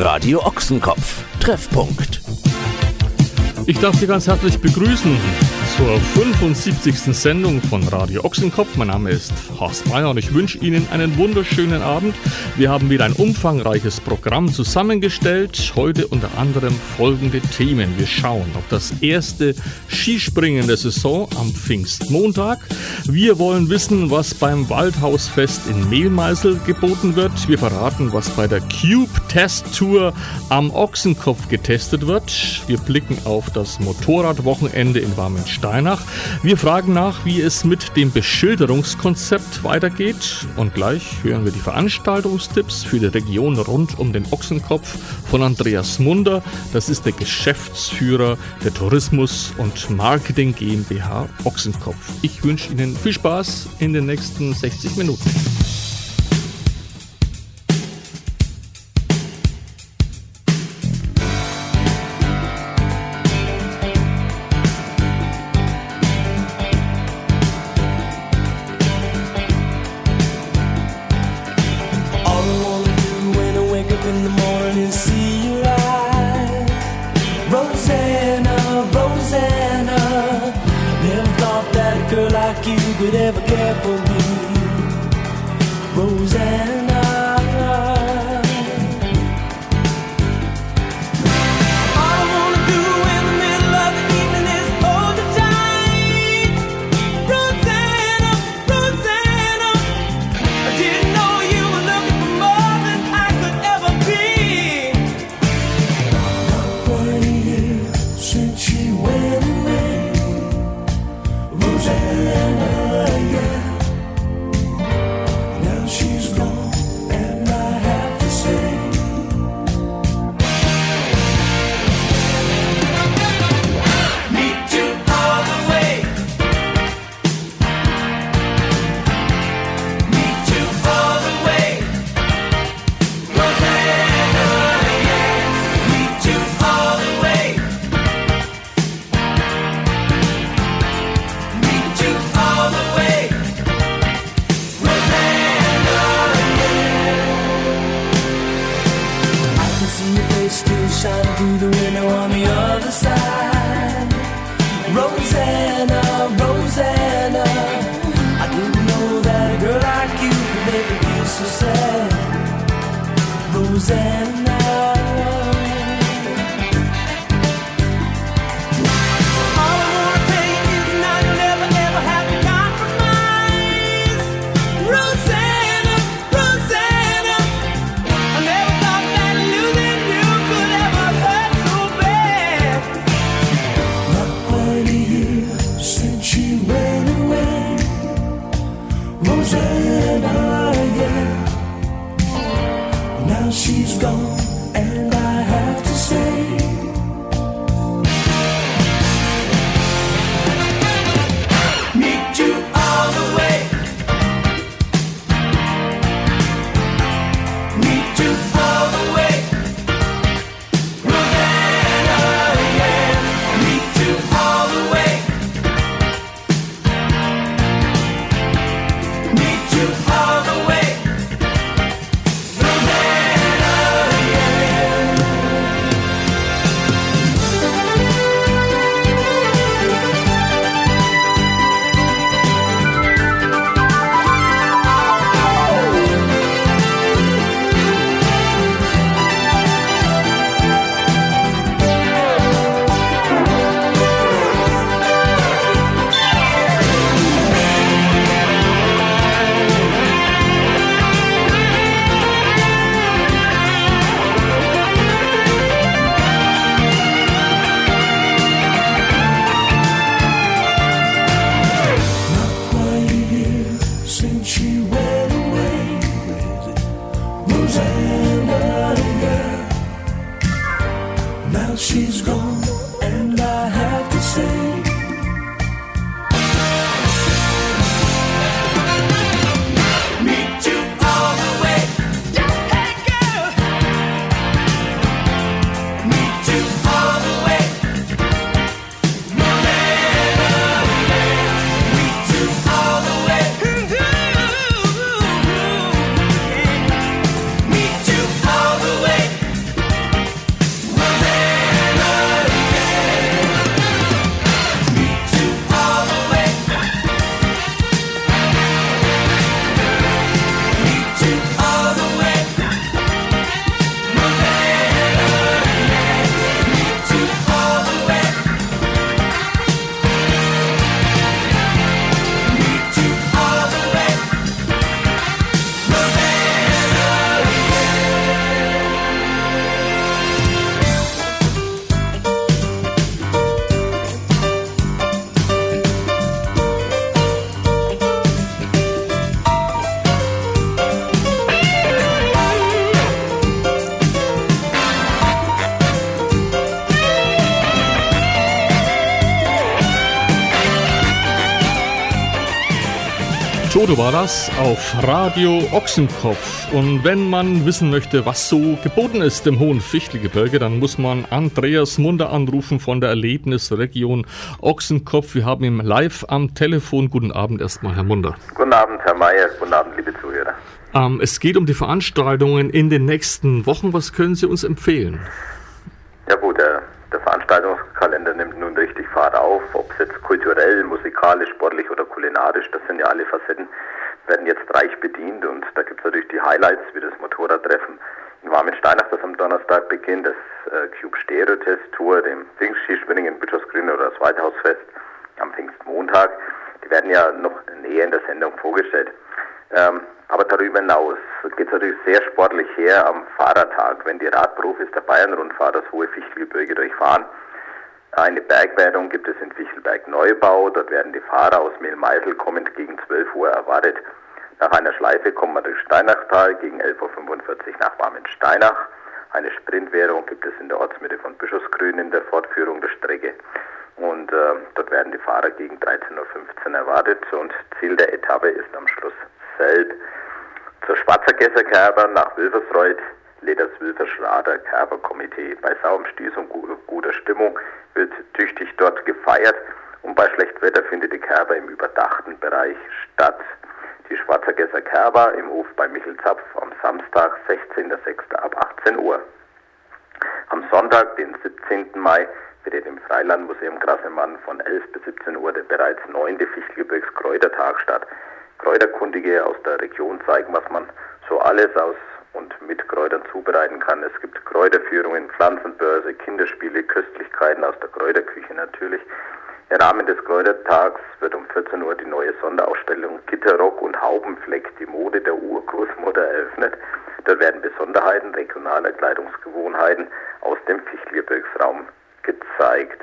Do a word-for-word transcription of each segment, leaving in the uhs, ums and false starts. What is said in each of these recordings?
Radio Ochsenkopf. Treffpunkt. Ich darf Sie ganz herzlich begrüßen zur fünfundsiebzigsten Sendung von Radio Ochsenkopf. Mein Name ist Horst Meier und ich wünsche Ihnen einen wunderschönen Abend. Wir haben wieder ein umfangreiches Programm zusammengestellt. Heute unter anderem folgende Themen. Wir schauen auf das erste Skispringen der Saison am Pfingstmontag. Wir wollen wissen, was beim Waldhausfest in Mehlmeißel geboten wird. Wir verraten, was bei der Cube Test Tour am Ochsenkopf getestet wird. Wir blicken auf das Motorradwochenende in Warmensteinach. Wir fragen nach, wie es mit dem Beschilderungskonzept weitergeht. Und gleich hören wir die Veranstaltungstipps für die Region rund um den Ochsenkopf von Andreas Munder. Das ist der Geschäftsführer der Tourismus- und Marketing GmbH Ochsenkopf. Ich wünsche Ihnen viel Spaß in den nächsten sechzig Minuten. All the way, Rosanna, yeah. Toto war das auf Radio Ochsenkopf. Und wenn man wissen möchte, was so geboten ist im hohen Fichtelgebirge, dann muss man Andreas Munder anrufen von der Erlebnisregion Ochsenkopf. Wir haben ihn live am Telefon. Guten Abend erstmal, Herr Munder. Guten Abend, Herr Mayer. Guten Abend, liebe Zuhörer. Ähm, es geht um die Veranstaltungen in den nächsten Wochen. Was können Sie uns empfehlen? Ja gut, der, der Veranstaltungskalender nimmt nun richtig Fahrt auf. Ob es jetzt kulturell, musikalisch, sportlich oder kulinarisch, das sind ja alle Facetten, werden jetzt reich bedient. Und da gibt es natürlich die Highlights wie das Motorradtreffen in Warmensteinach, das am Donnerstag beginnt, das äh, Cube Stereo Test Tour, dem Pfingstskispringen in Bischofsgrün oder das Weithausfest am Pfingstmontag. Die werden ja noch näher in der Sendung vorgestellt. Ähm, aber darüber hinaus geht es natürlich sehr sportlich her am Fahrertag, wenn die Radprofis der Bayernrundfahrt das hohe Fichtelgebirge durchfahren. Eine Bergwertung gibt es in Fichtelberg-Neubau. Dort werden die Fahrer aus Mehlmeisel kommend gegen zwölf Uhr erwartet. Nach einer Schleife kommt man durch Steinachtal gegen elf Uhr fünfundvierzig nach Warmensteinach. Eine Sprintwertung gibt es in der Ortsmitte von Bischofsgrün in der Fortführung der Strecke. Und äh, dort werden die Fahrer gegen dreizehn Uhr fünfzehn erwartet. Und Ziel der Etappe ist am Schluss Selb. Zur Schwarzergesser Kerber nach Wilversreuth lädt das Wilverschrader Kerberkomitee. Bei sauerem Stieß und guter Stimmung wird tüchtig dort gefeiert und bei schlechtem Wetter findet die Kerber im überdachten Bereich statt. Die Schwarzergesser Kerber im Hof bei Michelzapf am Samstag, sechzehnter sechster ab achtzehn Uhr. Am Sonntag, den siebzehnten Mai, findet im Freilandmuseum Grassemann von elf bis siebzehn Uhr der bereits neunte Fichtelgebirgskräutertag statt. Kräuterkundige aus der Region zeigen, was man so alles aus und mit Kräutern zubereiten kann. Es gibt Kräuterführungen, Pflanzenbörse, Kinderspiele, Köstlichkeiten aus der Kräuterküche natürlich. Im Rahmen des Kräutertags wird um vierzehn Uhr die neue Sonderausstellung Gitterrock und Haubenfleck, die Mode der Urgroßmutter, eröffnet. Dort werden Besonderheiten regionaler Kleidungsgewohnheiten aus dem Fichtelgebirgsraum gezeigt.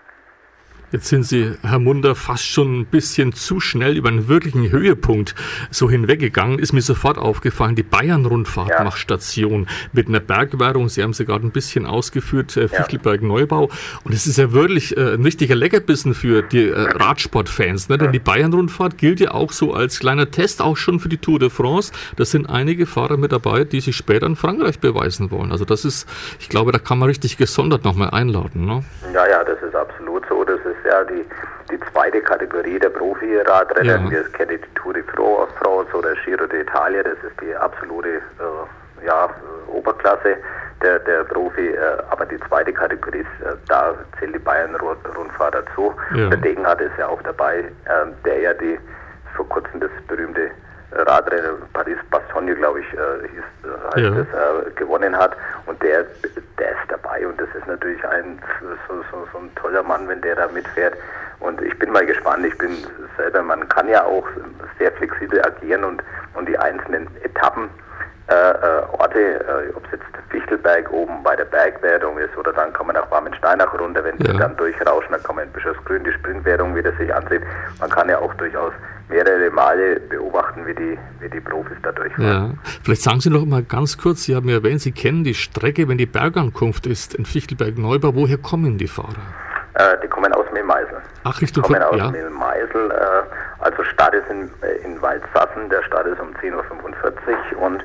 Jetzt sind Sie, Herr Munder, fast schon ein bisschen zu schnell über einen wirklichen Höhepunkt so hinweggegangen. Ist mir sofort aufgefallen, die Bayern-Rundfahrt ja. macht Station mit einer Bergwertung. Sie haben sie gerade ein bisschen ausgeführt, äh, Fichtelberg-Neubau. Und es ist ja wirklich äh, ein richtiger Leckerbissen für die äh, Radsportfans. Ne? Denn die Bayern-Rundfahrt gilt ja auch so als kleiner Test, auch schon für die Tour de France. Da sind einige Fahrer mit dabei, die sich später in Frankreich beweisen wollen. Also das ist, ich glaube, da kann man richtig gesondert nochmal einladen. Ne? Ja, ja, das ist absolut so. Das ist ja die, die zweite Kategorie der Profi-Radrennen. Ja. Wir kennen die Tour de France oder Giro d'Italia. Das ist die absolute äh, ja, Oberklasse der, der Profi. Äh, aber die zweite Kategorie, ist, äh, da zählt die Bayern-Rundfahrt dazu. Ja. Der Degenhardt ist ja auch dabei, äh, der ja die vor kurzem das berühmte Radrennen Paris-Bastogne, glaube ich, äh, hieß, äh, heißt ja. das, äh, gewonnen hat. Und der, der ist dabei und das ist natürlich ein so, so, so ein toller Mann, wenn der da mitfährt. Und ich bin mal gespannt, ich bin selber, man kann ja auch sehr flexibel agieren und, und die einzelnen Etappen, äh, äh, Orte, äh, ob es jetzt Fichtelberg oben bei der Bergwertung ist oder dann kann man nach Warmensteinach runter, wenn ja. sie dann durchrauschen, dann kann man in Bischofsgrün die Sprintwertung wieder sich ansehen. Man kann ja auch durchaus mehrere Male beobachten, wie die, wie die Profis da durchfahren. Ja. Vielleicht sagen Sie noch mal ganz kurz, Sie haben ja erwähnt, Sie kennen die Strecke, wenn die Bergankunft ist in Fichtelberg-Neubau. Woher kommen die Fahrer? Äh, die kommen aus Mehlmeisel. Ach, Richtung kommen aus ja. Mehlmeisel. Äh, also Start ist in, in Waldsassen, der Start ist um zehn Uhr fünfundvierzig und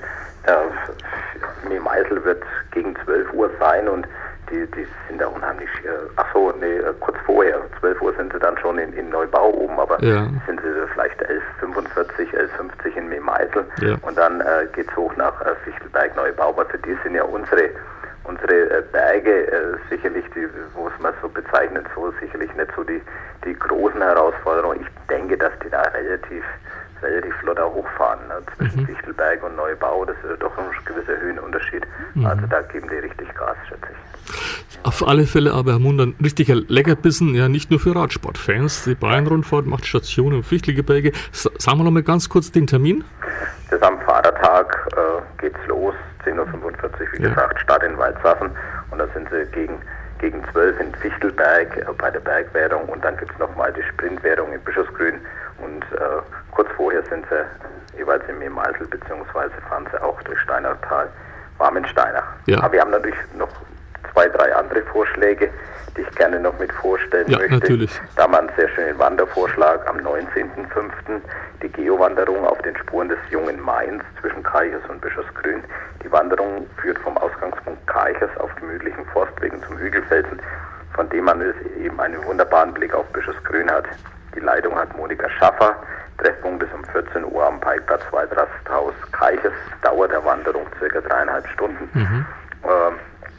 äh, Mehlmeisel wird gegen zwölf Uhr sein und Die, die sind da unheimlich, äh, ach so, nee, äh, kurz vorher, zwölf Uhr sind sie dann schon in, in Neubau oben, aber ja. sind sie vielleicht elf Uhr fünfundvierzig, elf Uhr fünfzig in Mehlmeisel ja. und dann äh, geht es hoch nach äh, Fichtelberg-Neubau, aber für die sind ja unsere unsere äh, Berge äh, sicherlich, die, wo es man so bezeichnet, so sicherlich nicht so die, die großen Herausforderungen. Ich denke, dass die da relativ relativ flotter hochfahren, ne? Zwischen mhm. Fichtelberg und Neubau, das ist doch ein gewisser Höhenunterschied. Mhm. Also da geben die richtig Gas, schätze ich. Auf alle Fälle aber, Herr Munder, ein richtiger Leckerbissen, ja nicht nur für Radsportfans. Die Bayern-Rundfahrt macht Station im Fichtelgebirge. Sagen wir noch mal ganz kurz den Termin. Das am Vatertag äh, geht's los, zehn Uhr fünfundvierzig, wie ja. gesagt, Start in Waldsassen und da sind sie gegen gegen zwölf in Fichtelberg äh, bei der Bergwertung und dann gibt es nochmal die Sprintwertung in Bischofsgrün und äh, kurz vorher sind sie jeweils in Mehlmeisel beziehungsweise fahren sie auch durch Steinachtal, Warmensteinach. Ja. Aber wir haben natürlich noch zwei, drei andere Vorschläge, die ich gerne noch mit vorstellen ja, möchte. Natürlich. Da haben wir einen sehr schönen Wandervorschlag am neunzehnten fünften die Geowanderung auf den Spuren des jungen Mains zwischen Kaichers und Bischofsgrün. Die Wanderung führt vom Ausgangspunkt Kaichers auf gemütlichen Forstwegen zum Hügelfelsen, von dem man eben einen wunderbaren Blick auf Bischofsgrün hat. Die Leitung hat Monika Schaffer. Treffpunkt ist um vierzehn Uhr am Parkplatz Waldrasthaus Kaichers. Dauer der Wanderung circa dreieinhalb Stunden. Mhm. Ähm,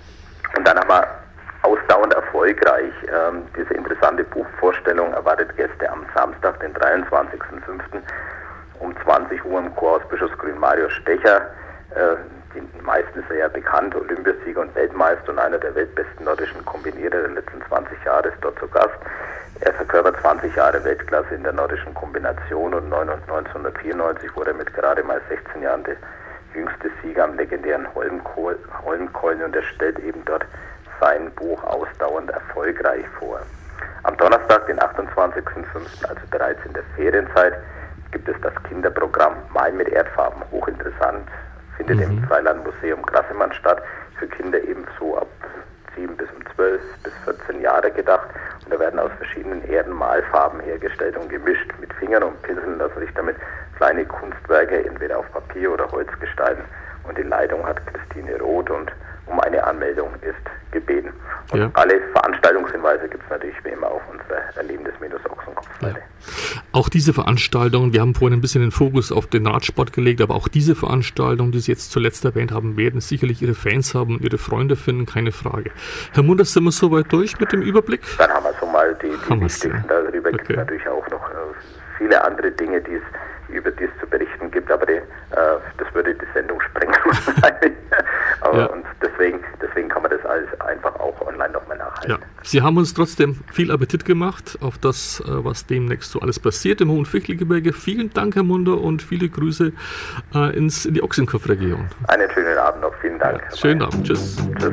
und dann haben wir ausdauernd erfolgreich ähm, diese interessante Buchvorstellung erwartet Gäste am Samstag, den dreiundzwanzigsten fünften um zwanzig Uhr im Chor aus Bischofsgrün Mario Stecher. Äh, den meisten ist er ja bekannt, Olympiasieger und Weltmeister und einer der weltbesten nordischen Kombinierer der letzten zwanzig Jahre ist dort zu Gast. Er verkörpert zwanzig Jahre Weltklasse in der nordischen Kombination und neunzehnhundertvierundneunzig wurde er mit gerade mal sechzehn Jahren der jüngste Sieger am legendären Holmenkollen und er stellt eben dort sein Buch ausdauernd erfolgreich vor. Am Donnerstag, den achtundzwanzigsten fünften, also bereits in der Ferienzeit, gibt es das Kinderprogramm Malen mit Erdfarben. Hochinteressant, findet mhm. im Freilandmuseum Grassemann statt. Für Kinder ebenso ab sieben bis um zwölf bis vierzehn Jahre gedacht. Und da werden aus verschiedenen Erden Malfarben hergestellt und gemischt. Mit Fingern und Pinseln lassen sich damit kleine Kunstwerke entweder auf Papier oder Holz gestalten. Und die Leitung hat Christine Roth und um eine Anmeldung ist gebeten. Und ja. alle Veranstaltungshinweise gibt es natürlich wie immer auf unserer Erlebnis-Ochsenkopf-Seite. Ja. Auch diese Veranstaltungen, wir haben vorhin ein bisschen den Fokus auf den Radsport gelegt, aber auch diese Veranstaltungen, die Sie jetzt zuletzt erwähnt haben, werden sicherlich Ihre Fans haben, Ihre Freunde finden, keine Frage. Herr Munders, sind wir soweit durch mit dem Überblick? Dann haben wir so mal die, die wichtigsten. Darüber okay. gibt es natürlich auch noch äh, viele andere Dinge, die es über die es zu berichten gibt, aber die, äh, das würde die Sendung sprengen. aber, ja. Und deswegen, deswegen kann man das alles einfach auch online nochmal nachhalten. Ja. Sie haben uns trotzdem viel Appetit gemacht auf das, was demnächst so alles passiert im Hohen Fichtelgebirge. Vielen Dank, Herr Munder, und viele Grüße äh, ins, in die Ochsenkopf-Region. Einen schönen Abend noch. Vielen Dank. Ja, schönen Abend. Tschüss. Tschüss.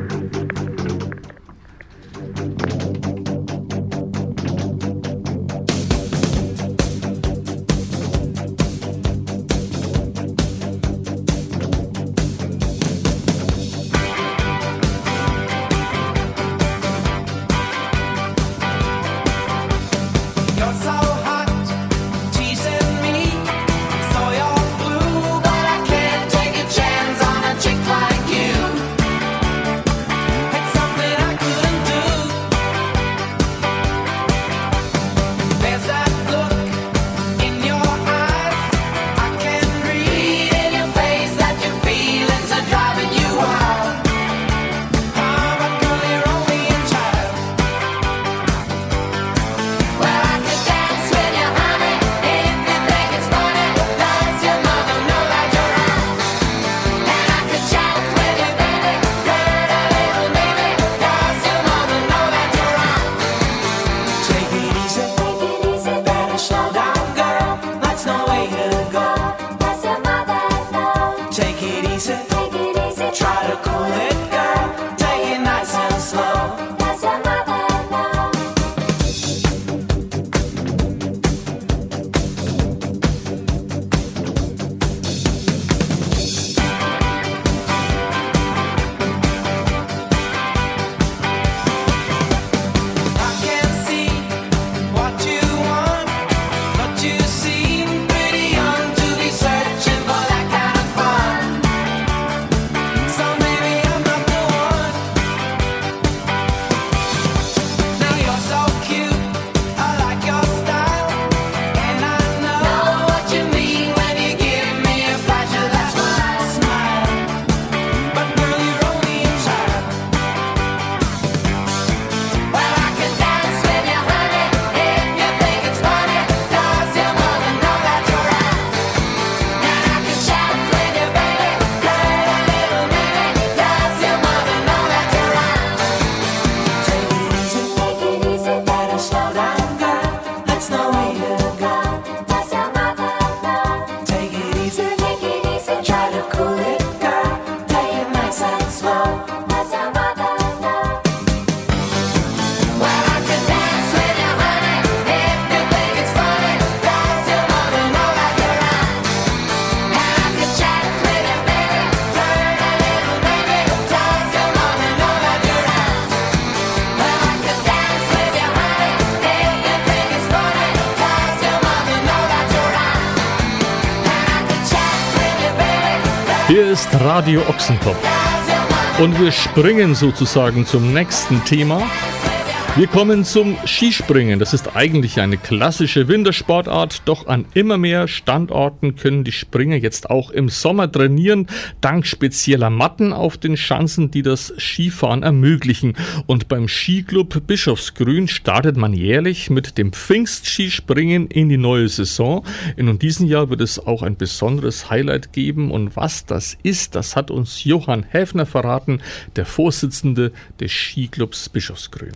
It's Hier ist Radio Ochsenkopf und wir springen sozusagen zum nächsten Thema. Wir kommen zum Skispringen. Das ist eigentlich eine klassische Wintersportart, doch an immer mehr Standorten können die Springer jetzt auch im Sommer trainieren, dank spezieller Matten auf den Schanzen, die das Skifahren ermöglichen. Und beim Skiclub Bischofsgrün startet man jährlich mit dem Pfingstskispringen in die neue Saison. In diesem Jahr wird es auch ein besonderes Highlight geben. Und was das ist, das hat uns Johann Häfner verraten, der Vorsitzende des Skiclubs Bischofsgrün.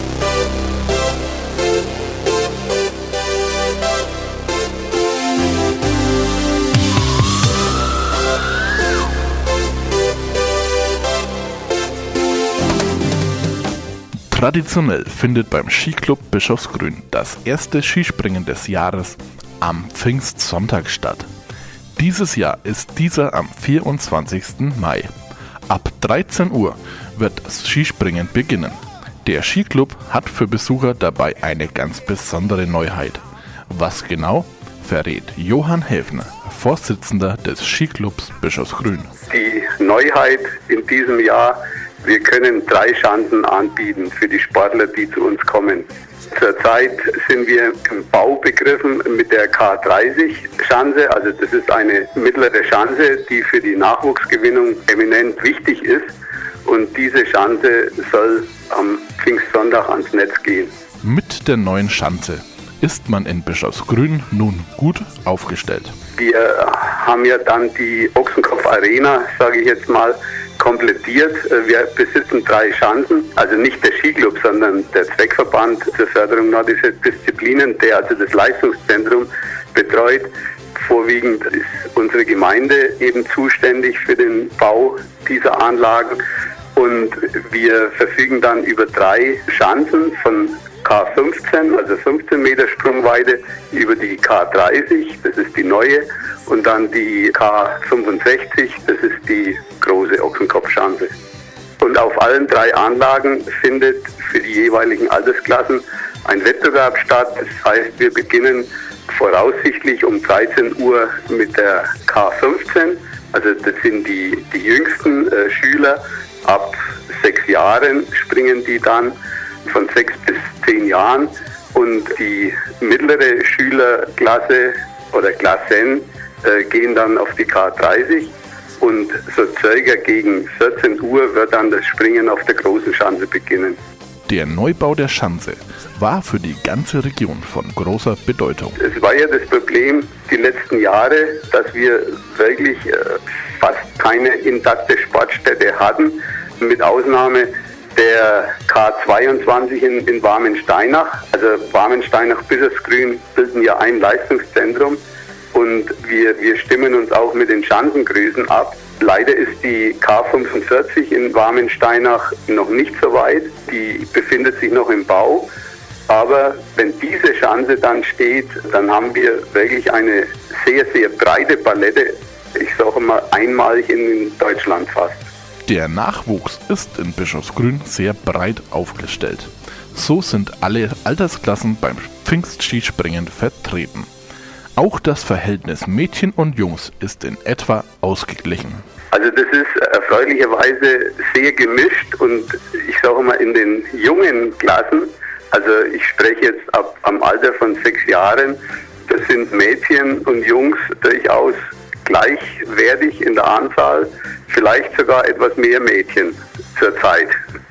Traditionell findet beim Skiclub Bischofsgrün das erste Skispringen des Jahres am Pfingstsonntag statt. Dieses Jahr ist dieser am vierundzwanzigsten Mai. Ab dreizehn Uhr wird das Skispringen beginnen. Der Skiclub hat für Besucher dabei eine ganz besondere Neuheit. Was genau, verrät Johann Häfner, Vorsitzender des Skiclubs Bischofsgrün. Die Neuheit in diesem Jahr: wir können drei Schanzen anbieten für die Sportler, die zu uns kommen. Zurzeit sind wir im Bau begriffen mit der K dreißig Schanze. Also das ist eine mittlere Schanze, die für die Nachwuchsgewinnung eminent wichtig ist. Und diese Schanze soll am Pfingstsonntag ans Netz gehen. Mit der neuen Schanze ist man in Bischofsgrün nun gut aufgestellt. Wir haben ja dann die Ochsenkopf Arena, sage ich jetzt mal, komplettiert. Wir besitzen drei Schanzen, also nicht der Skiclub, sondern der Zweckverband zur Förderung nordischer Disziplinen, der also das Leistungszentrum betreut. Vorwiegend ist unsere Gemeinde eben zuständig für den Bau dieser Anlagen und wir verfügen dann über drei Schanzen von K fünfzehn, also fünfzehn Meter Sprungweite, über die K dreißig, das ist die neue, und dann die K fünfundsechzig, das ist die große Ochsenkopfschanze. Und auf allen drei Anlagen findet für die jeweiligen Altersklassen ein Wettbewerb statt. Das heißt, wir beginnen voraussichtlich um dreizehn Uhr mit der K fünfzehn, also das sind die, die jüngsten äh, Schüler, ab sechs Jahren springen die dann, von sechs bis zehn Jahren, und die mittlere Schülerklasse oder Klassen äh, gehen dann auf die K dreißig und so circa gegen vierzehn Uhr wird dann das Springen auf der großen Schanze beginnen. Der Neubau der Schanze war für die ganze Region von großer Bedeutung. Es war ja das Problem die letzten Jahre, dass wir wirklich äh, fast keine intakte Sportstätte hatten, mit Ausnahme der K zweiundzwanzig in, in Warmensteinach. Also Warmensteinach, Bischofsgrün bilden ja ein Leistungszentrum und wir, wir stimmen uns auch mit den Schanzengrößen ab. Leider ist die K fünfundvierzig in Warmensteinach noch nicht so weit. Die befindet sich noch im Bau. Aber wenn diese Schanze dann steht, dann haben wir wirklich eine sehr, sehr breite Palette. Ich sage mal einmalig in Deutschland fast. Der Nachwuchs ist in Bischofsgrün sehr breit aufgestellt. So sind alle Altersklassen beim Pfingstskispringen vertreten. Auch das Verhältnis Mädchen und Jungs ist in etwa ausgeglichen. Also das ist erfreulicherweise sehr gemischt und ich sage mal in den jungen Klassen, also ich spreche jetzt ab am Alter von sechs Jahren, das sind Mädchen und Jungs durchaus gleichwertig in der Anzahl, vielleicht sogar etwas mehr Mädchen zurzeit.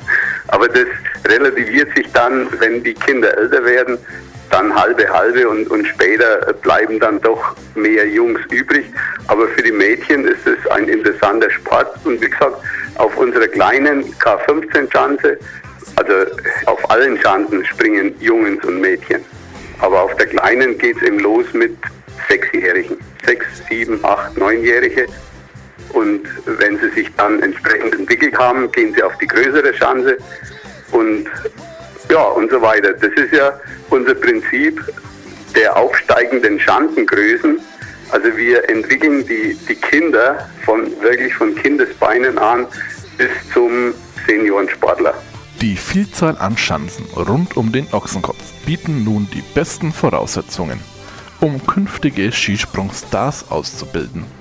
Aber das relativiert sich dann, wenn die Kinder älter werden, dann halbe halbe und, und später bleiben dann doch mehr Jungs übrig. Aber für die Mädchen ist es ein interessanter Sport und wie gesagt, auf unserer kleinen K fünfzehn Schanze, also auf allen Schanzen springen Jungs und Mädchen. Aber auf der kleinen geht es eben los mit Sechsjährigen, sechs, sieben, acht, neunjährige. Und wenn sie sich dann entsprechend entwickelt haben, gehen sie auf die größere Schanze und ja und so weiter. Das ist ja unser Prinzip der aufsteigenden Schanzengrößen. Also wir entwickeln die, die Kinder von wirklich von Kindesbeinen an bis zum Seniorensportler. Die Vielzahl an Schanzen rund um den Ochsenkopf bieten nun die besten Voraussetzungen, um künftige Skisprungstars auszubilden.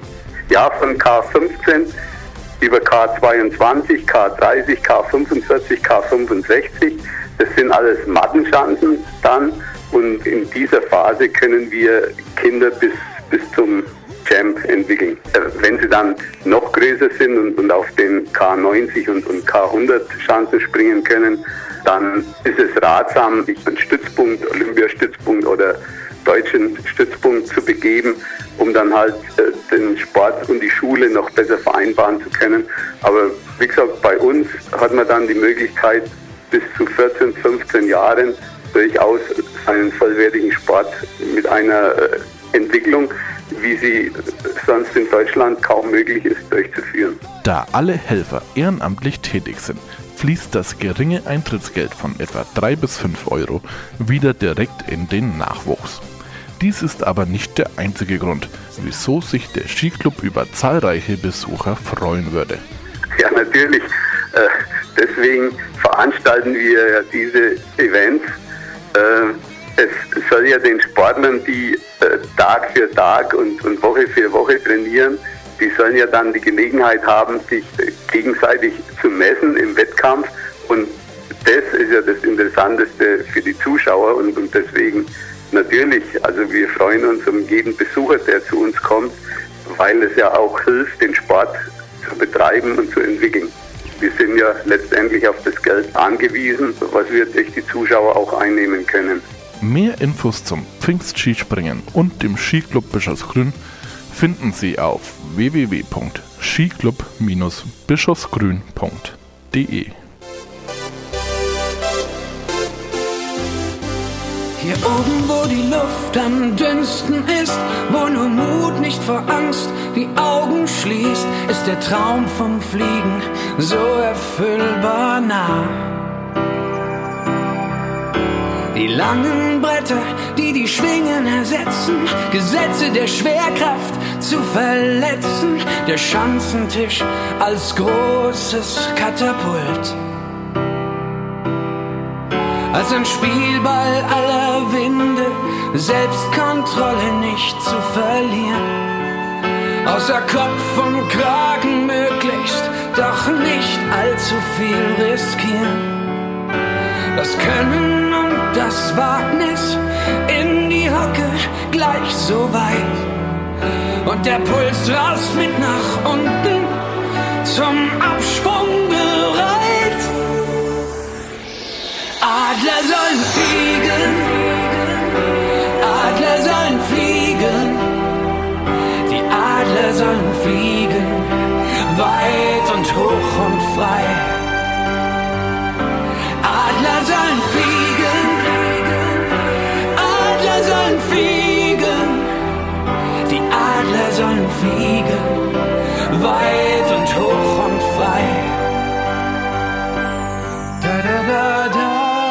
Ja, von K fünfzehn über K zweiundzwanzig, K dreißig, K fünfundvierzig, K fünfundsechzig. Das sind alles Mattenschanzen dann. Und in dieser Phase können wir Kinder bis, bis zum Champ entwickeln. Wenn sie dann noch größer sind und, und auf den K neunzig und, und K hundert Schanzen springen können, dann ist es ratsam, sich einen Stützpunkt, Olympiastützpunkt oder deutschen Stützpunkt zu begeben, um dann halt äh, den Sport und die Schule noch besser vereinbaren zu können. Aber wie gesagt, bei uns hat man dann die Möglichkeit, bis zu vierzehn, fünfzehn Jahren durchaus einen vollwertigen Sport mit einer äh, Entwicklung, wie sie sonst in Deutschland kaum möglich ist, durchzuführen. Da alle Helfer ehrenamtlich tätig sind, fließt das geringe Eintrittsgeld von etwa drei bis fünf Euro wieder direkt in den Nachwuchs. Dies ist aber nicht der einzige Grund, wieso sich der Skiclub über zahlreiche Besucher freuen würde. Ja, natürlich. Äh, deswegen veranstalten wir ja diese Events. Äh, es soll ja den Sportlern, die äh, Tag für Tag und, und Woche für Woche trainieren, die sollen ja dann die Gelegenheit haben, sich äh, gegenseitig zu messen im Wettkampf. Und das ist ja das Interessanteste für die Zuschauer. Und, und deswegen natürlich, also wir freuen uns um jeden Besucher, der zu uns kommt, weil es ja auch hilft, den Sport zu betreiben und zu entwickeln. Wir sind ja letztendlich auf das Geld angewiesen, was wir durch die Zuschauer auch einnehmen können. Mehr Infos zum Pfingstskispringen und dem Skiclub Bischofsgrün finden Sie auf w w w punkt skiclub Bindestrich bischofsgrün punkt d e. Hier oben, wo die Luft am dünnsten ist, wo nur Mut nicht vor Angst die Augen schließt, ist der Traum vom Fliegen so erfüllbar nah. Die langen Bretter, die die Schwingen ersetzen, Gesetze der Schwerkraft zu verletzen, der Schanzentisch als großes Katapult. Als ein Spielball aller Winde, Selbstkontrolle nicht zu verlieren. Außer Kopf und Kragen möglichst, doch nicht allzu viel riskieren. Das Können und das Wagnis in die Hocke gleich so weit. Und der Puls rast mit nach unten, zum Absprung bereit. Adler sollen fliegen, Adler sollen fliegen, die Adler sollen fliegen, weit und hoch und frei. Adler sollen fliegen, Adler sollen fliegen, die Adler sollen fliegen, weit und hoch und frei. Da da da da.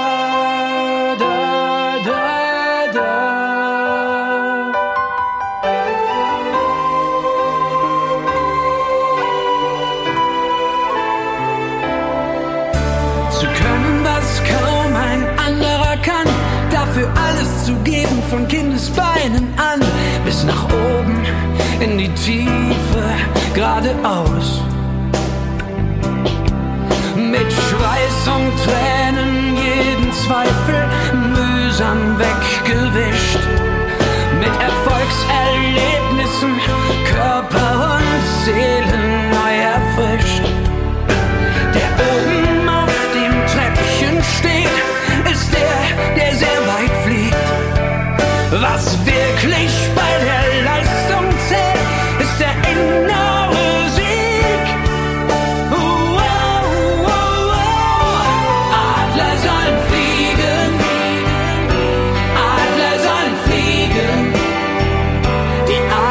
Dafür alles zu geben, von Kindesbeinen an bis nach oben in die Tiefe, geradeaus. Mit Schweiß und Tränen jeden Zweifel mühsam weggewischt. Mit Erfolgserlebnissen Körper und Seelen neu erfrischt. Der oben auf dem Treppchen steht, ist der, der sehr weit fliegt. Was wirklich bei der Leistung zählt, ist der innere Sieg. Uh, uh, uh, uh. Adler sollen fliegen, Adler sollen fliegen, die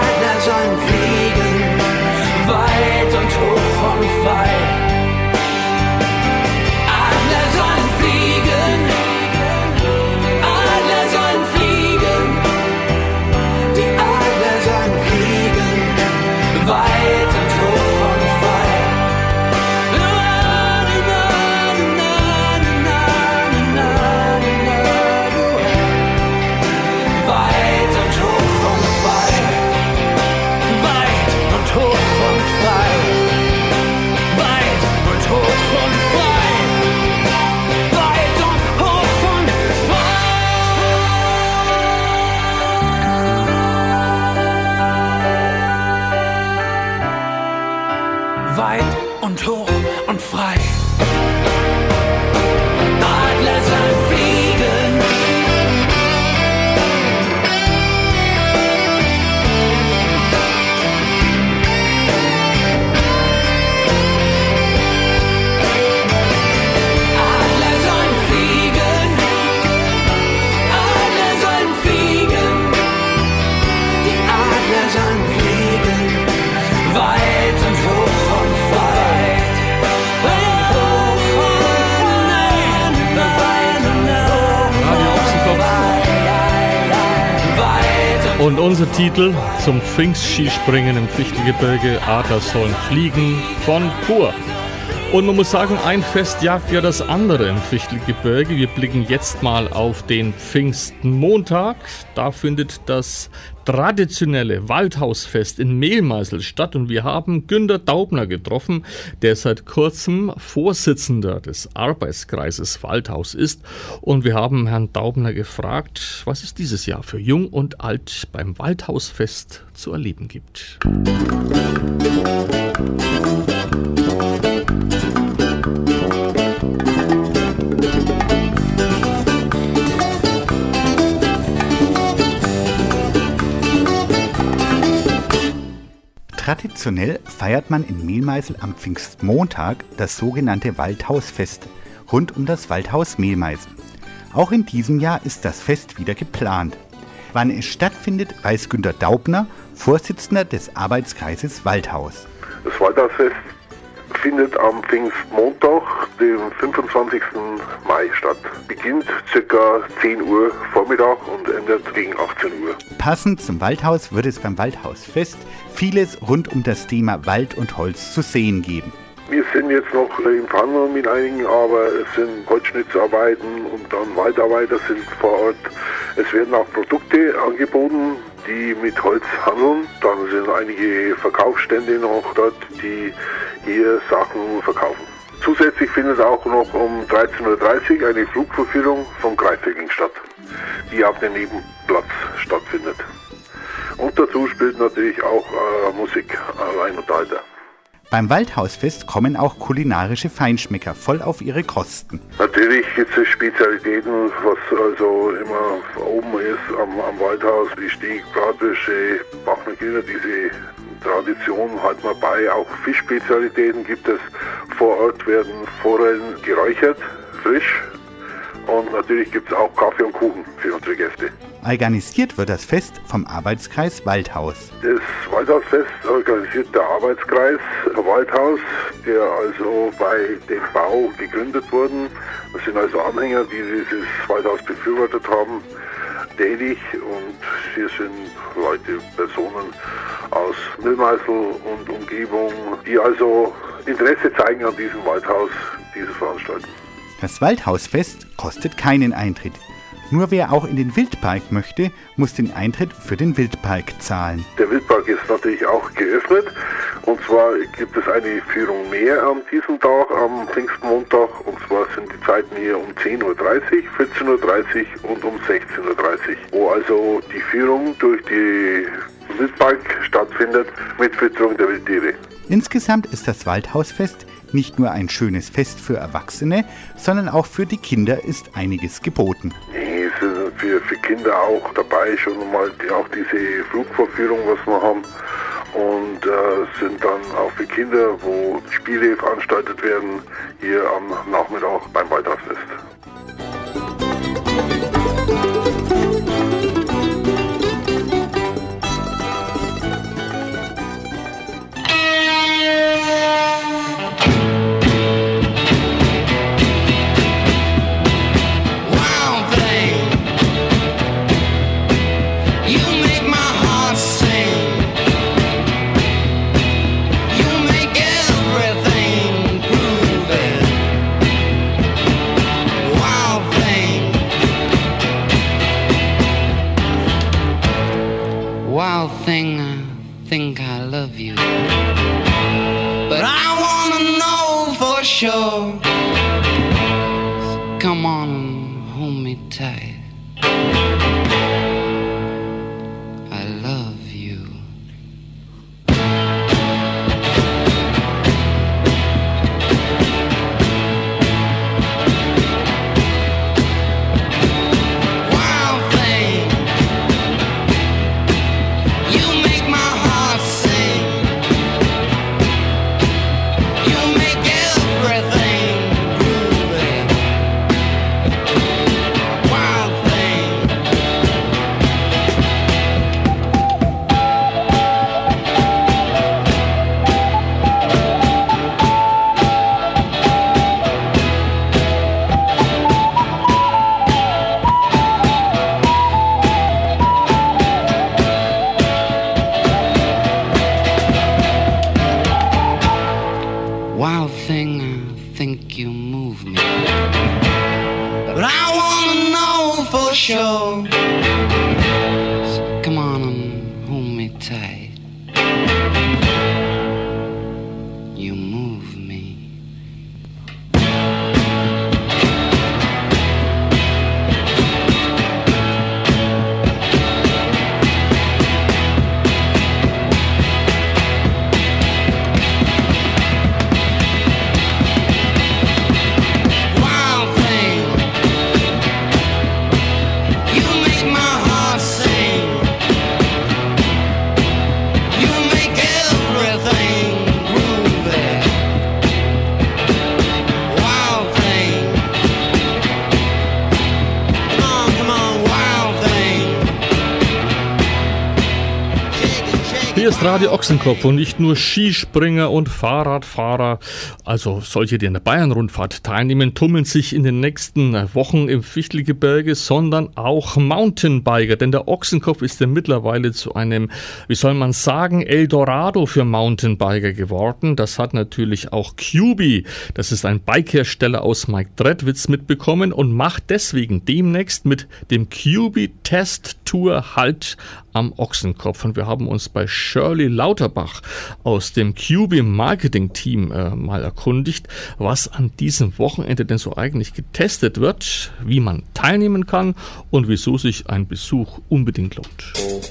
weit und hoch und frei. Adler sollen fliegen. Adler sollen fliegen. Adler sollen fliegen. Die Adler sollen fliegen. Weit und hoch und frei. Weit und hoch und frei. Und unser Titel zum Pfingstskispringen im Fichtelgebirge, Adler sollen fliegen, von Chur. Und man muss sagen, ein Fest jagt ja das andere im Fichtelgebirge. Wir blicken jetzt mal auf den Pfingstmontag. Da findet das traditionelle Waldhausfest in Mehlmeißel statt und wir haben Günter Daubner getroffen, der seit kurzem Vorsitzender des Arbeitskreises Waldhaus ist. Und wir haben Herrn Daubner gefragt, was es dieses Jahr für Jung und Alt beim Waldhausfest zu erleben gibt. Traditionell feiert man in Mehlmeißel am Pfingstmontag das sogenannte Waldhausfest rund um das Waldhaus Mehlmeißel. Auch in diesem Jahr ist das Fest wieder geplant. Wann es stattfindet, weiß Günter Daubner, Vorsitzender des Arbeitskreises Waldhaus. Das Waldhausfest findet am Pfingstmontag, dem fünfundzwanzigsten Mai statt. Beginnt ca. zehn Uhr Vormittag und endet gegen achtzehn Uhr. Passend zum Waldhaus wird es beim Waldhausfest vieles rund um das Thema Wald und Holz zu sehen geben. Wir sind jetzt noch im Verhandeln mit einigen, aber es sind Holzschnittsarbeiten und dann Waldarbeiter sind vor Ort. Es werden auch Produkte angeboten, die mit Holz handeln. Dann sind einige Verkaufsstände noch dort, die hier Sachen verkaufen. Zusätzlich findet auch noch um dreizehn Uhr dreißig eine Flugvorführung vom Greifvögel statt, die auf dem Nebenplatz stattfindet. Und dazu spielt natürlich auch äh, Musik allein und alter. Beim Waldhausfest kommen auch kulinarische Feinschmecker voll auf ihre Kosten. Natürlich gibt es Spezialitäten, was also immer oben ist am, am Waldhaus, wie Steg, Bratwürsche, Bachnerkinder, diese Tradition halten wir bei. Auch Fischspezialitäten gibt es. Vor Ort werden Forellen geräuchert, frisch. Und natürlich gibt es auch Kaffee und Kuchen für unsere Gäste. Organisiert wird das Fest vom Arbeitskreis Waldhaus. Das Waldhausfest organisiert der Arbeitskreis Waldhaus, der also bei dem Bau gegründet wurden. Das sind also Anhänger, die dieses Waldhaus befürwortet haben, tätig. Und hier sind Leute, Personen aus Mehlmeißel und Umgebung, die also Interesse zeigen an diesem Waldhaus, diese Veranstaltung. Das Waldhausfest kostet keinen Eintritt. Nur wer auch in den Wildpark möchte, muss den Eintritt für den Wildpark zahlen. Der Wildpark ist natürlich auch geöffnet. Und zwar gibt es eine Führung mehr an diesem Tag, am Pfingstmontag. Und zwar sind die Zeiten hier um zehn Uhr dreißig, vierzehn Uhr dreißig und um sechzehn Uhr dreißig. Wo also die Führung durch den Wildpark stattfindet mit Fütterung der Wildtiere. Insgesamt ist das Waldhausfest nicht nur ein schönes Fest für Erwachsene, sondern auch für die Kinder ist einiges geboten. Nee, es ist für, für Kinder auch dabei, schon mal die, auch diese Flugvorführung, was wir haben. Und äh, sind dann auch für Kinder, wo Spiele veranstaltet werden, hier am Nachmittag beim Waldhausfest. Thing, I think I love you, but I wanna know for sure. So come on and hold me tight. I love you. Wild thing, I think you move me. But I wanna know for sure. So come on and hold me tight. You move me. Hier ist Radio Ochsenkopf und nicht nur Skispringer und Fahrradfahrer, also solche, die an der Bayern-Rundfahrt teilnehmen, tummeln sich in den nächsten Wochen im Fichtelgebirge, sondern auch Mountainbiker, denn der Ochsenkopf ist ja mittlerweile zu einem, wie soll man sagen, Eldorado für Mountainbiker geworden. Das hat natürlich auch Cubi, das ist ein Bikehersteller aus Maigdredwitz, mitbekommen und macht deswegen demnächst mit dem Cubi Test Tour Halt am Ochsenkopf. Und wir haben uns bei Shirley Lauterbach aus dem Cubi Marketing Team äh, mal erkundigt, was an diesem Wochenende denn so eigentlich getestet wird, wie man teilnehmen kann und wieso sich ein Besuch unbedingt lohnt.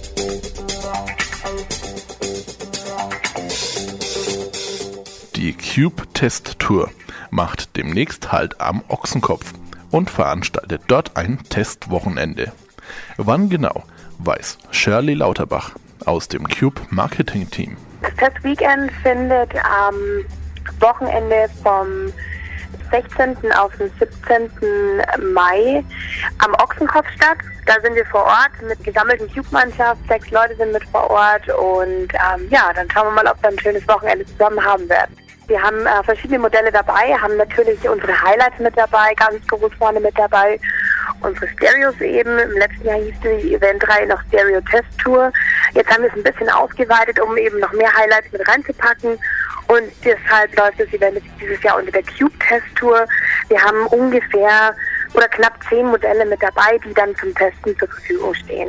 Die Cube Test Tour macht demnächst Halt am Ochsenkopf und veranstaltet dort ein Testwochenende. Wann genau, weiß Shirley Lauterbach aus dem Cube Marketing Team. Das Testweekend findet am Wochenende vom sechzehnten auf den siebzehnten Mai am Ochsenkopf statt. Da sind wir vor Ort mit gesammelten Cube-Mannschaft. Sechs Leute sind mit vor Ort und ähm, ja, dann schauen wir mal, ob wir ein schönes Wochenende zusammen haben werden. Wir haben äh, verschiedene Modelle dabei, haben natürlich unsere Highlights mit dabei, ganz groß vorne mit dabei. Unsere Stereos eben. Im letzten Jahr hieß die Eventreihe noch Stereo Test Tour. Jetzt haben wir es ein bisschen ausgeweitet, um eben noch mehr Highlights mit reinzupacken. Und deshalb läuft das Event dieses Jahr unter der Cube Test Tour. Wir haben ungefähr oder knapp zehn Modelle mit dabei, die dann zum Testen zur Verfügung stehen.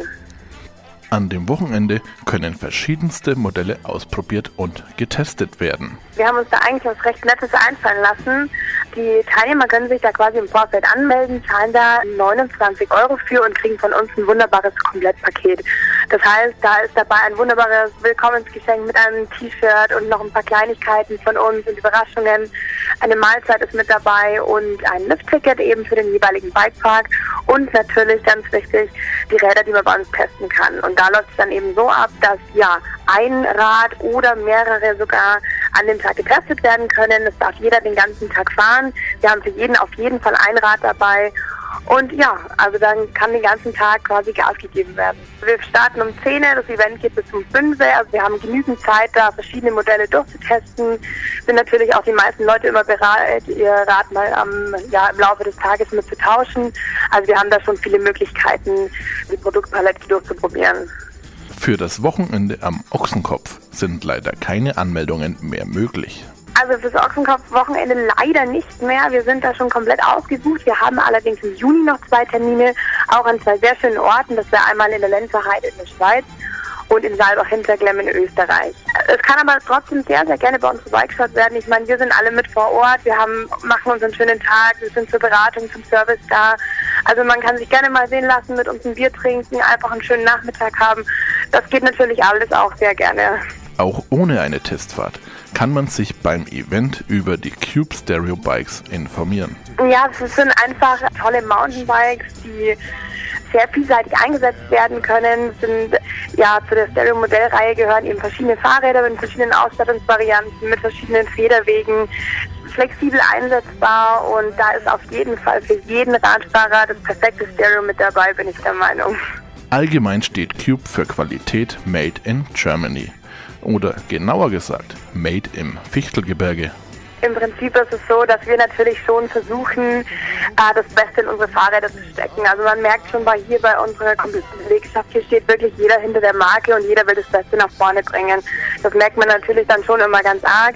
An dem Wochenende können verschiedenste Modelle ausprobiert und getestet werden. Wir haben uns da eigentlich was recht Nettes einfallen lassen. Die Teilnehmer können sich da quasi im Vorfeld anmelden, zahlen da neunundzwanzig Euro für und kriegen von uns ein wunderbares Komplettpaket. Das heißt, da ist dabei ein wunderbares Willkommensgeschenk mit einem T-Shirt und noch ein paar Kleinigkeiten von uns und Überraschungen. Eine Mahlzeit ist mit dabei und ein Liftticket eben für den jeweiligen Bikepark und natürlich ganz wichtig die Räder, die man bei uns testen kann. Und da läuft es dann eben so ab, dass ja ein Rad oder mehrere sogar an dem Tag getestet werden können. Das darf jeder den ganzen Tag fahren. Wir haben für jeden auf jeden Fall ein Rad dabei. Und ja, also dann kann den ganzen Tag quasi Gas gegeben werden. Wir starten um zehn Uhr, das Event geht bis um fünf Uhr. Also wir haben genügend Zeit, da verschiedene Modelle durchzutesten. Sind natürlich auch die meisten Leute immer bereit, ihr Rad mal am, ja, im Laufe des Tages mit zu tauschen. Also wir haben da schon viele Möglichkeiten, die Produktpalette durchzuprobieren. Für das Wochenende am Ochsenkopf sind leider keine Anmeldungen mehr möglich. Also fürs Ochsenkopf-Wochenende leider nicht mehr. Wir sind da schon komplett ausgebucht. Wir haben allerdings im Juni noch zwei Termine, auch an zwei sehr schönen Orten. Das wäre einmal in der Lenzerheide in der Schweiz und in Saalbach-Hinterglemm in Österreich. Es kann aber trotzdem sehr, sehr gerne bei uns vorbeigeschaut werden. Ich meine, wir sind alle mit vor Ort. Wir haben, machen uns einen schönen Tag. Wir sind zur Beratung, zum Service da. Also man kann sich gerne mal sehen lassen, mit uns ein Bier trinken, einfach einen schönen Nachmittag haben. Das geht natürlich alles auch sehr gerne. Auch ohne eine Testfahrt kann man sich beim Event über die Cube Stereo Bikes informieren. Ja, es sind einfach tolle Mountainbikes, die sehr vielseitig eingesetzt werden können. Sind ja zu der Stereo-Modellreihe gehören eben verschiedene Fahrräder mit verschiedenen Ausstattungsvarianten, mit verschiedenen Federwegen, flexibel einsetzbar und da ist auf jeden Fall für jeden Radfahrer das perfekte Stereo mit dabei, bin ich der Meinung. Allgemein steht Cube für Qualität Made in Germany. Oder genauer gesagt, Made im Fichtelgebirge. Im Prinzip ist es so, dass wir natürlich schon versuchen, das Beste in unsere Fahrräder zu stecken. Also man merkt schon bei hier bei unserer kompletten Belegschaft, hier steht wirklich jeder hinter der Marke und jeder will das Beste nach vorne bringen. Das merkt man natürlich dann schon immer ganz arg.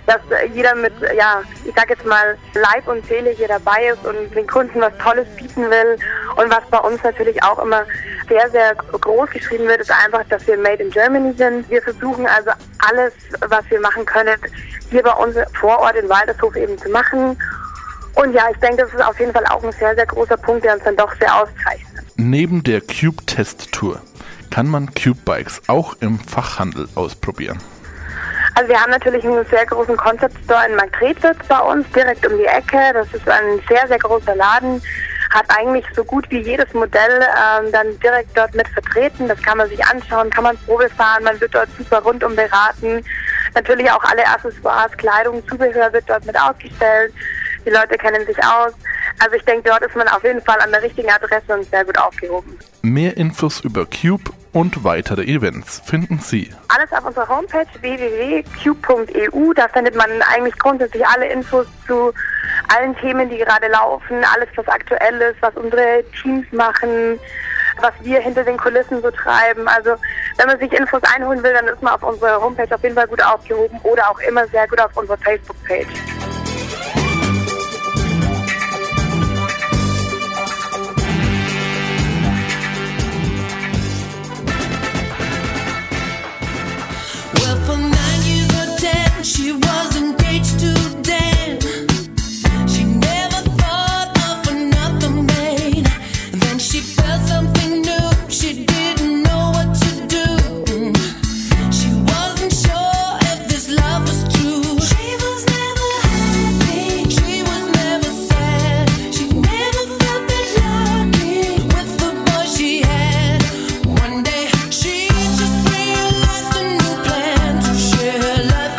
dass jeder mit, ja, ich sag jetzt mal, Leib und Seele hier dabei ist und den Kunden was Tolles bieten will. Und was bei uns natürlich auch immer sehr, sehr groß geschrieben wird, ist einfach, dass wir Made in Germany sind. Wir versuchen also alles, was wir machen können, hier bei uns vor Ort in Waltershof eben zu machen. Und ja, ich denke, das ist auf jeden Fall auch ein sehr, sehr großer Punkt, der uns dann doch sehr auszeichnet. Neben der Cube-Test-Tour kann man Cube-Bikes auch im Fachhandel ausprobieren. Also wir haben natürlich einen sehr großen Concept-Store in Marktredwitz bei uns, direkt um die Ecke. Das ist ein sehr, sehr großer Laden, hat eigentlich so gut wie jedes Modell ähm, dann direkt dort mit vertreten. Das kann man sich anschauen, kann man Probe fahren, man wird dort super rundum beraten. Natürlich auch alle Accessoires, Kleidung, Zubehör wird dort mit ausgestellt. Die Leute kennen sich aus. Also ich denke, dort ist man auf jeden Fall an der richtigen Adresse und sehr gut aufgehoben. Mehr Infos über Cube und weitere Events finden Sie. Alles auf unserer Homepage w w w punkt cube punkt e u. Da findet man eigentlich grundsätzlich alle Infos zu allen Themen, die gerade laufen, alles, was aktuell ist, was unsere Teams machen, was wir hinter den Kulissen so treiben. Also wenn man sich Infos einholen will, dann ist man auf unserer Homepage auf jeden Fall gut aufgehoben oder auch immer sehr gut auf unserer Facebook-Page. She was engaged to Dan. She never thought of another man. Then she felt something new. She didn't know what to do. She wasn't sure if this love was true. She was never happy. She was never sad. She never felt that lucky with the boy she had. One day she just realized a new plan to share life.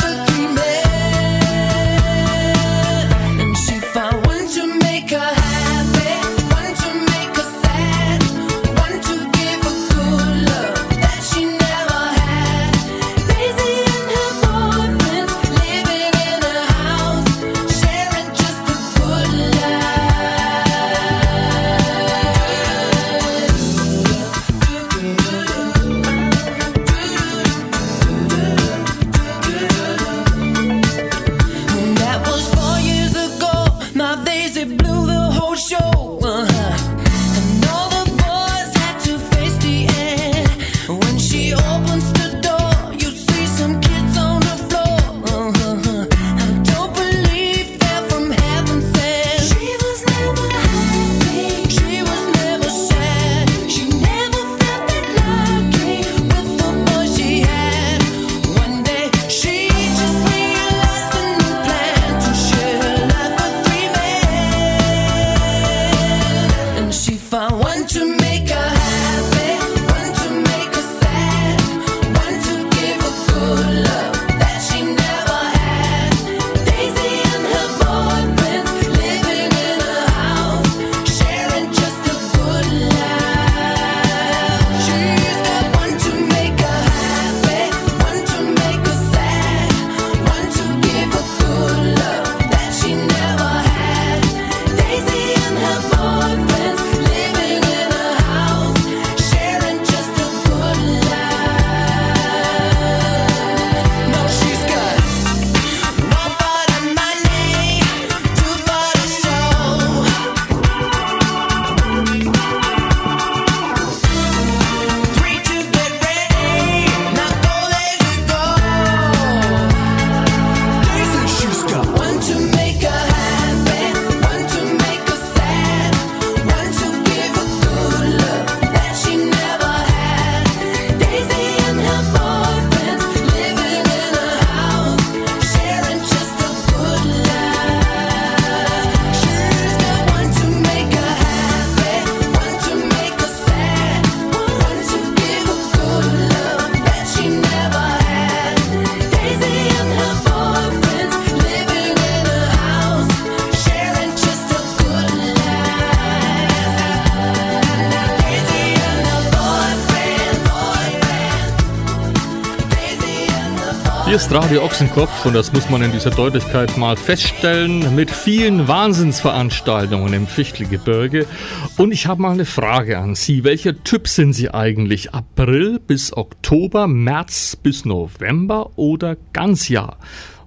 Hier ist Radio Ochsenkopf und das muss man in dieser Deutlichkeit mal feststellen, mit vielen Wahnsinnsveranstaltungen im Fichtelgebirge. Und ich habe mal eine Frage an Sie. Welcher Typ sind Sie eigentlich? April bis Oktober, März bis November oder Ganzjahr?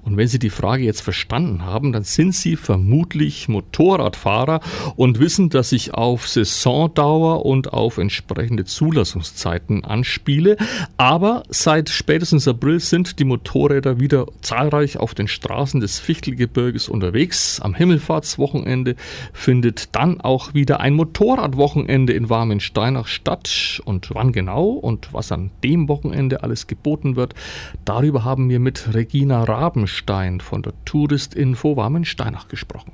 Und wenn Sie die Frage jetzt verstanden haben, dann sind Sie vermutlich Motorradfahrer und wissen, dass ich auf Saisondauer und auf entsprechende Zulassungszeiten anspiele. Aber seit spätestens April sind die Motorräder wieder zahlreich auf den Straßen des Fichtelgebirges unterwegs. Am Himmelfahrtswochenende findet dann auch wieder ein Motorradwochenende in Warmensteinach statt. Und wann genau und was an dem Wochenende alles geboten wird, darüber haben wir mit Regina Rabenstein von der Touristinfo Warmensteinach gesprochen.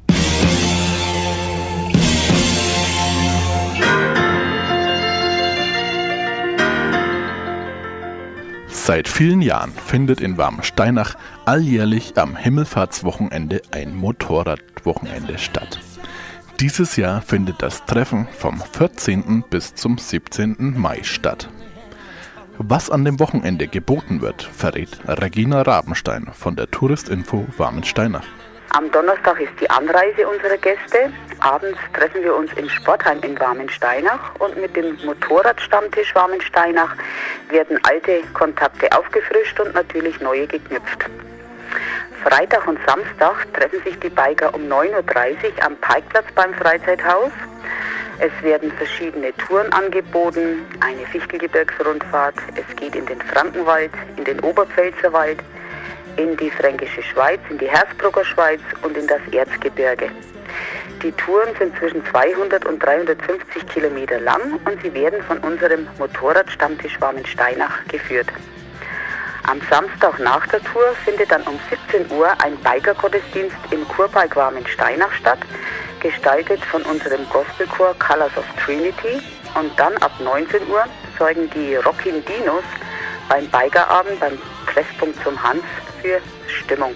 Seit vielen Jahren findet in Warmensteinach alljährlich am Himmelfahrtswochenende ein Motorradwochenende statt. Dieses Jahr findet das Treffen vom vierzehnten bis zum siebzehnten Mai statt. Was an dem Wochenende geboten wird, verrät Regina Rabenstein von der Touristinfo Warmensteinach. Am Donnerstag ist die Anreise unserer Gäste. Abends treffen wir uns im Sportheim in Warmensteinach und mit dem Motorradstammtisch Warmensteinach werden alte Kontakte aufgefrischt und natürlich neue geknüpft. Freitag und Samstag treffen sich die Biker um neun Uhr dreißig am Parkplatz beim Freizeithaus. Es werden verschiedene Touren angeboten, eine Fichtelgebirgsrundfahrt, es geht in den Frankenwald, in den Oberpfälzerwald, in die Fränkische Schweiz, in die Hersbrucker Schweiz und in das Erzgebirge. Die Touren sind zwischen zweihundert und dreihundertfünfzig Kilometer lang und sie werden von unserem Motorradstammtisch Warmensteinach geführt. Am Samstag nach der Tour findet dann um siebzehn Uhr ein Biker-Gottesdienst im Kurpark Warmensteinach statt, gestaltet von unserem Gospelchor Colors of Trinity. Und dann ab neunzehn Uhr sorgen die Rockin' Dinos beim Bikerabend beim Treffpunkt zum Hans für Stimmung.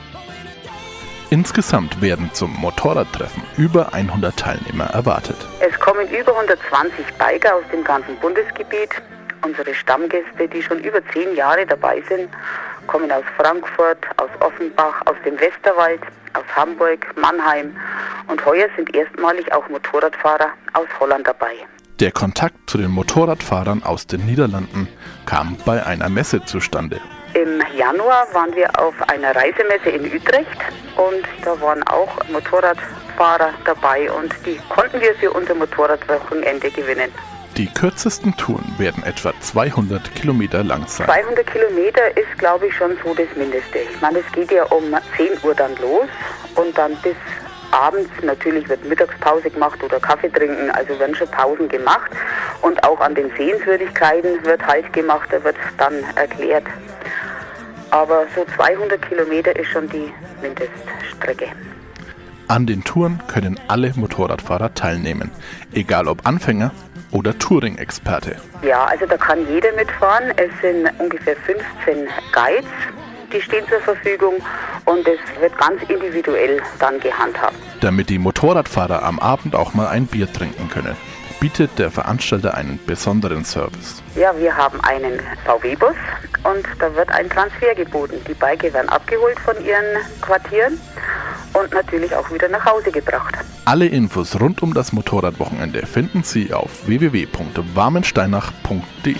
Insgesamt werden zum Motorradtreffen über hundert Teilnehmer erwartet. Es kommen über hundertzwanzig Biker aus dem ganzen Bundesgebiet. Unsere Stammgäste, die schon über zehn Jahre dabei sind, kommen aus Frankfurt, aus Offenbach, aus dem Westerwald, aus Hamburg, Mannheim und heuer sind erstmalig auch Motorradfahrer aus Holland dabei. Der Kontakt zu den Motorradfahrern aus den Niederlanden kam bei einer Messe zustande. Im Januar waren wir auf einer Reisemesse in Utrecht und da waren auch Motorradfahrer dabei und die konnten wir für unser Motorradwochenende gewinnen. Die kürzesten Touren werden etwa zweihundert Kilometer lang sein. zweihundert Kilometer ist, glaube ich, schon so das Mindeste. Ich meine, es geht ja um zehn Uhr dann los und dann bis abends, natürlich wird Mittagspause gemacht oder Kaffee trinken, also werden schon Pausen gemacht. Und auch an den Sehenswürdigkeiten wird Halt gemacht, da wird dann erklärt. Aber so zweihundert Kilometer ist schon die Mindeststrecke. An den Touren können alle Motorradfahrer teilnehmen, egal ob Anfänger oder Touring-Experte. Ja, also da kann jeder mitfahren. Es sind ungefähr fünfzehn Guides, die stehen zur Verfügung und es wird ganz individuell dann gehandhabt. Damit die Motorradfahrer am Abend auch mal ein Bier trinken können, bietet der Veranstalter einen besonderen Service. Ja, wir haben einen V W-Bus und da wird ein Transfer geboten. Die Biker werden abgeholt von ihren Quartieren und natürlich auch wieder nach Hause gebracht. Alle Infos rund um das Motorradwochenende finden Sie auf w w w punkt warmensteinach punkt de.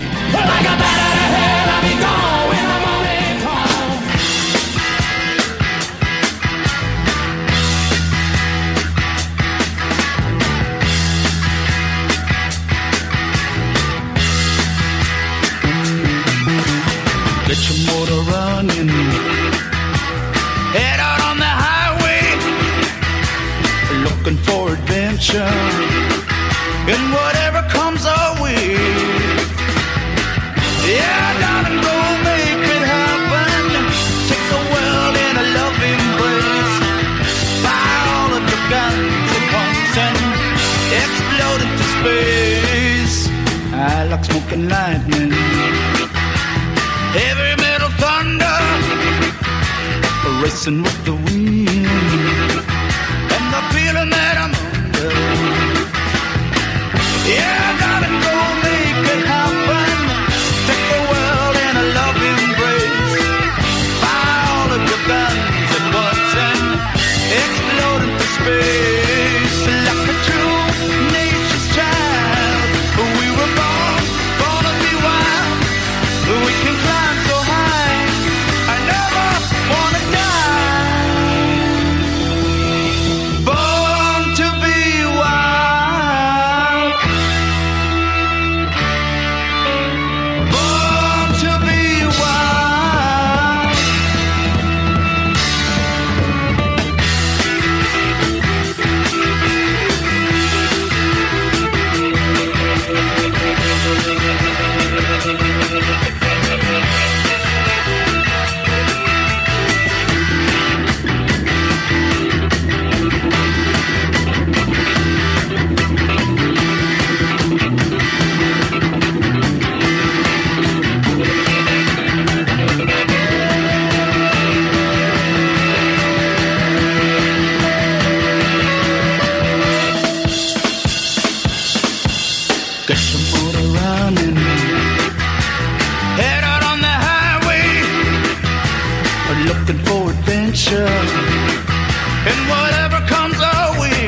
Get your motor running, head out on the highway, looking for adventure, and whatever comes our way. Yeah, darling, go make it happen, take the world in a loving embrace, fire all of your guns at once and explode into space. I like smoking lightning, heavy metal thunder, racing with the wind, and the feeling that I'm under. Yeah, darling, go make it happen, take the world in a loving embrace, fire all of your guns at once and explode into space. Like a true nature's child, we were born, born to be wild. We can climb so high, I never wanna and whatever comes our way.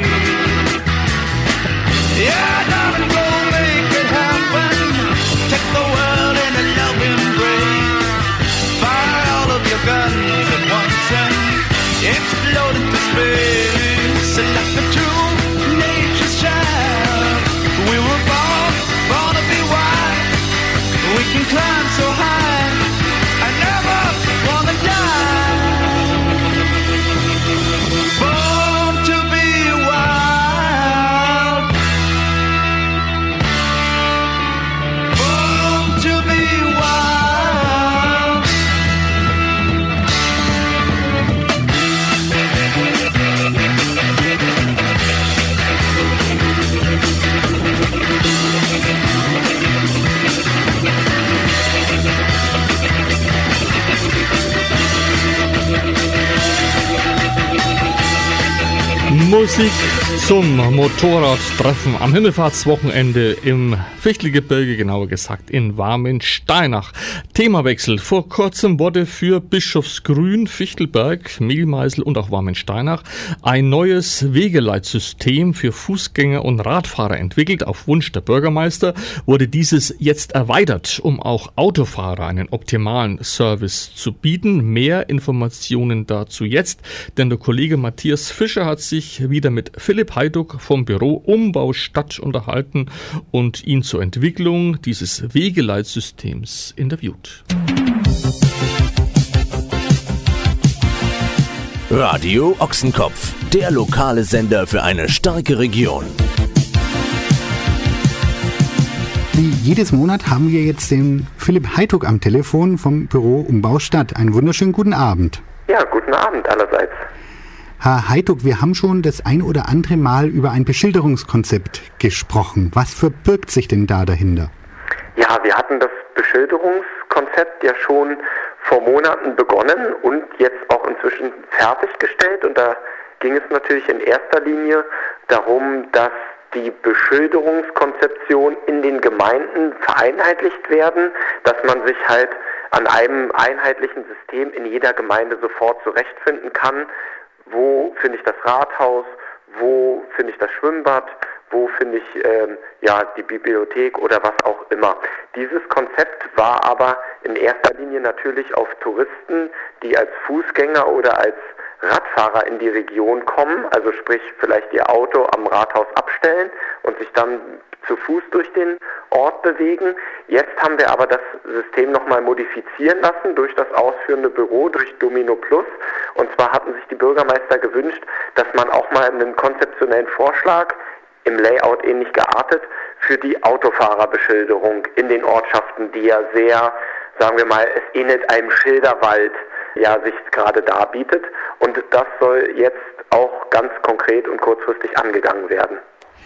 Yeah, darling, go make it happen. Take the world in a loving embrace. Fire all of your guns at once and explode into space. And like the true nature's child, we were born, born to be wild. We can climb so high, I never wanna die. Born to be wild. Born to be wild. Musik zum Motorradtreffen am Himmelfahrtswochenende im Fichtelgebirge, genauer gesagt in Warmensteinach. Themawechsel. Vor kurzem wurde für Bischofsgrün, Fichtelberg, Mehlmeisel und auch Warmensteinach ein neues Wegeleitsystem für Fußgänger und Radfahrer entwickelt. Auf Wunsch der Bürgermeister wurde dieses jetzt erweitert, um auch Autofahrer einen optimalen Service zu bieten. Mehr Informationen dazu jetzt, denn der Kollege Matthias Fischer hat sich wieder mit Philipp Heiduck vom Büro Umbau Stadt unterhalten und ihn zur Entwicklung dieses Wegeleitsystems interviewt. Radio Ochsenkopf, der lokale Sender für eine starke Region. Wie jedes Monat haben wir jetzt den Philipp Heiduck am Telefon vom Büro Umbau Stadt. Einen wunderschönen guten Abend. Ja, guten Abend allerseits. Herr Heiduck, wir haben schon das ein oder andere Mal über ein Beschilderungskonzept gesprochen. Was verbirgt sich denn da dahinter? Ja, wir hatten das Beschilderungskonzept ja schon vor Monaten begonnen und jetzt auch inzwischen fertiggestellt. Und da ging es natürlich in erster Linie darum, dass die Beschilderungskonzeption in den Gemeinden vereinheitlicht werden, dass man sich halt an einem einheitlichen System in jeder Gemeinde sofort zurechtfinden kann. Wo finde ich das Rathaus, wo finde ich das Schwimmbad, wo finde ich ähm, ja die Bibliothek oder was auch immer. Dieses Konzept war aber in erster Linie natürlich auf Touristen, die als Fußgänger oder als Radfahrer in die Region kommen, also sprich vielleicht ihr Auto am Rathaus abstellen und sich dann zu Fuß durch den Ort bewegen. Jetzt haben wir aber das System nochmal modifizieren lassen durch das ausführende Büro, durch Domino Plus. Und zwar hatten sich die Bürgermeister gewünscht, dass man auch mal einen konzeptionellen Vorschlag, im Layout ähnlich geartet, für die Autofahrerbeschilderung in den Ortschaften, die ja sehr, sagen wir mal, es ähnelt einem Schilderwald, ja, sich gerade darbietet. Und das soll jetzt auch ganz konkret und kurzfristig angegangen werden.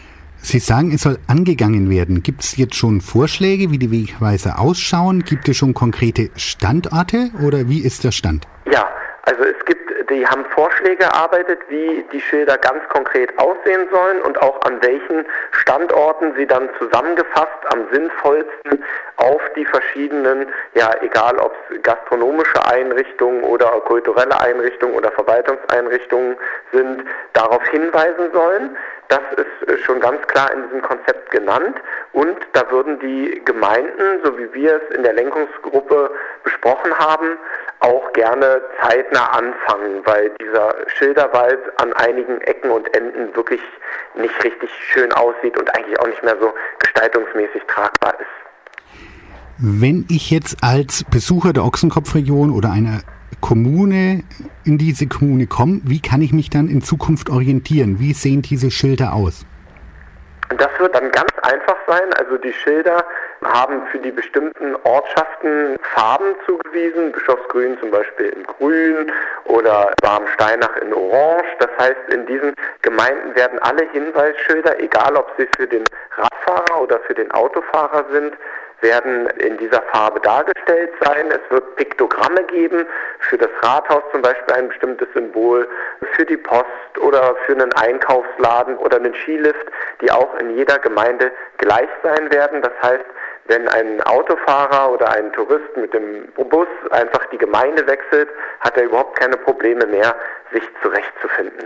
Sie sagen, es soll angegangen werden. Gibt es jetzt schon Vorschläge, wie die Wegweiser ausschauen? Gibt es schon konkrete Standorte oder wie ist der Stand? Ja, also es gibt, die haben Vorschläge erarbeitet, wie die Schilder ganz konkret aussehen sollen und auch an welchen Standorten sie dann zusammengefasst am sinnvollsten auf die verschiedenen, ja egal ob es gastronomische Einrichtungen oder kulturelle Einrichtungen oder Verwaltungseinrichtungen sind, darauf hinweisen sollen. Das ist schon ganz klar in diesem Konzept genannt und da würden die Gemeinden, so wie wir es in der Lenkungsgruppe besprochen haben, auch gerne zeitnah anfangen, weil dieser Schilderwald an einigen Ecken und Enden wirklich nicht richtig schön aussieht und eigentlich auch nicht mehr so gestaltungsmäßig tragbar ist. Wenn ich jetzt als Besucher der Ochsenkopfregion oder einer Kommune in diese Kommune komme, wie kann ich mich dann in Zukunft orientieren? Wie sehen diese Schilder aus? Das wird dann ganz einfach sein. Also die Schilder haben für die bestimmten Ortschaften Farben zugewiesen. Bischofsgrün zum Beispiel in Grün oder Warmensteinach in Orange. Das heißt, in diesen Gemeinden werden alle Hinweisschilder, egal ob sie für den Radfahrer oder für den Autofahrer sind, werden in dieser Farbe dargestellt sein. Es wird Piktogramme geben, für das Rathaus zum Beispiel ein bestimmtes Symbol, für die Post oder für einen Einkaufsladen oder einen Skilift, die auch in jeder Gemeinde gleich sein werden. Das heißt, wenn ein Autofahrer oder ein Tourist mit dem Bus einfach die Gemeinde wechselt, hat er überhaupt keine Probleme mehr, sich zurechtzufinden.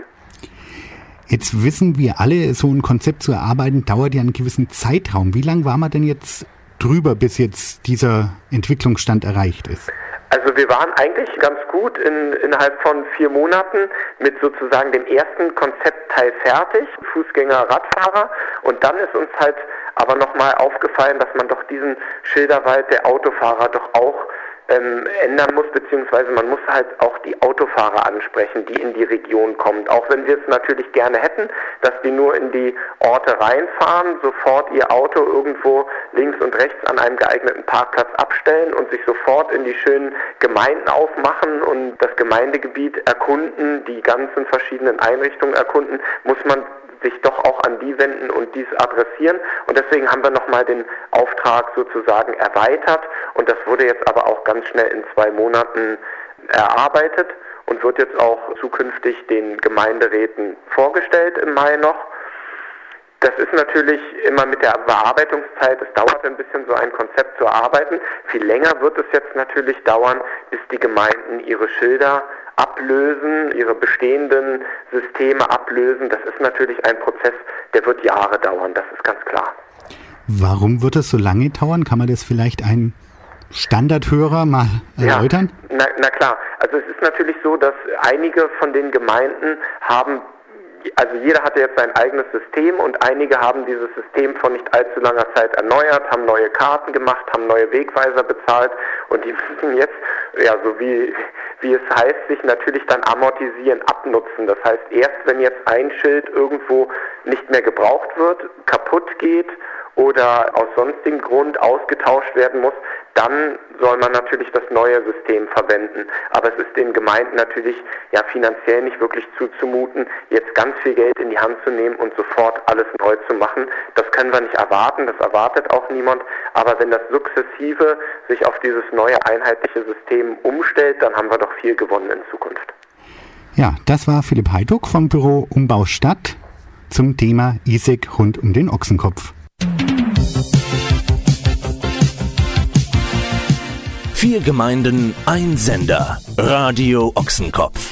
Jetzt wissen wir alle, so ein Konzept zu erarbeiten, dauert ja einen gewissen Zeitraum. Wie lange war man denn jetzt drüber, bis jetzt dieser Entwicklungsstand erreicht ist? Also wir waren eigentlich ganz gut in, innerhalb von vier Monaten mit sozusagen dem ersten Konzeptteil fertig, Fußgänger, Radfahrer. Und dann ist uns halt aber nochmal aufgefallen, dass man doch diesen Schilderwald der Autofahrer doch auch ähm, ändern muss, beziehungsweise man muss halt auch die Autofahrer ansprechen, die in die Region kommen. Auch wenn wir es natürlich gerne hätten, dass die nur in die Orte reinfahren, sofort ihr Auto irgendwo links und rechts an einem geeigneten Parkplatz abstellen und sich sofort in die schönen Gemeinden aufmachen und das Gemeindegebiet erkunden, die ganzen verschiedenen Einrichtungen erkunden, muss man sich doch auch an die wenden und dies adressieren. Und deswegen haben wir nochmal den Auftrag sozusagen erweitert. Und das wurde jetzt aber auch ganz schnell in zwei Monaten erarbeitet und wird jetzt auch zukünftig den Gemeinderäten vorgestellt im Mai noch. Das ist natürlich immer mit der Bearbeitungszeit, es dauert ein bisschen, so ein Konzept zu erarbeiten. Viel länger wird es jetzt natürlich dauern, bis die Gemeinden ihre Schilder ablösen, ihre bestehenden Systeme ablösen. Das ist natürlich ein Prozess, der wird Jahre dauern, das ist ganz klar. Warum wird es so lange dauern? Kann man das vielleicht ein Standardhörer mal erläutern? Ja, na, na klar, also es ist natürlich so, dass einige von den Gemeinden haben, also jeder hatte jetzt sein eigenes System und einige haben dieses System vor nicht allzu langer Zeit erneuert, haben neue Karten gemacht, haben neue Wegweiser bezahlt und die müssen jetzt, ja, so wie, wie es heißt, sich natürlich dann amortisieren, abnutzen. Das heißt, erst wenn jetzt ein Schild irgendwo nicht mehr gebraucht wird, kaputt geht oder aus sonstigem Grund ausgetauscht werden muss, dann soll man natürlich das neue System verwenden. Aber es ist den Gemeinden natürlich ja finanziell nicht wirklich zuzumuten, jetzt ganz viel Geld in die Hand zu nehmen und sofort alles neu zu machen. Das können wir nicht erwarten, das erwartet auch niemand. Aber wenn das sukzessive sich auf dieses neue einheitliche System umstellt, dann haben wir doch viel gewonnen in Zukunft. Ja, das war Philipp Heiduk vom Büro Umbau Stadt zum Thema I S E C rund um den Ochsenkopf. Vier Gemeinden, ein Sender. Radio Ochsenkopf.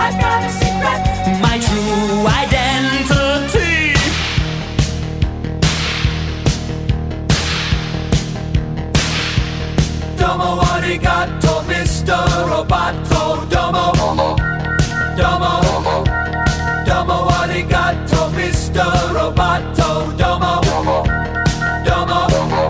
I've got a secret, my true identity. Domo arigato, Mister Roboto. Domo, domo, domo arigato, Mister Roboto. Domo, domo,